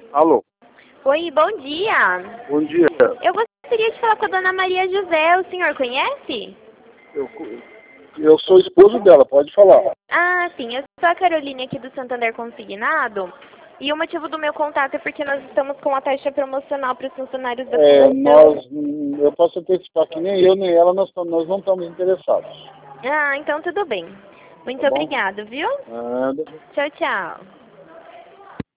Alô, Oi, bom dia. bom dia. Eu gostaria de falar com a dona Maria José. O senhor conhece? Eu sou esposo dela, pode falar. Ah, sim. Eu sou a Caroline aqui do Santander Consignado. E o motivo do meu contato é porque nós estamos com a taxa promocional para os funcionários da fundação. Eu posso antecipar que nem eu nem ela, nós não estamos interessados. Ah, então tudo bem. Muito Tá bom? obrigada, viu? Nada. Tchau, tchau.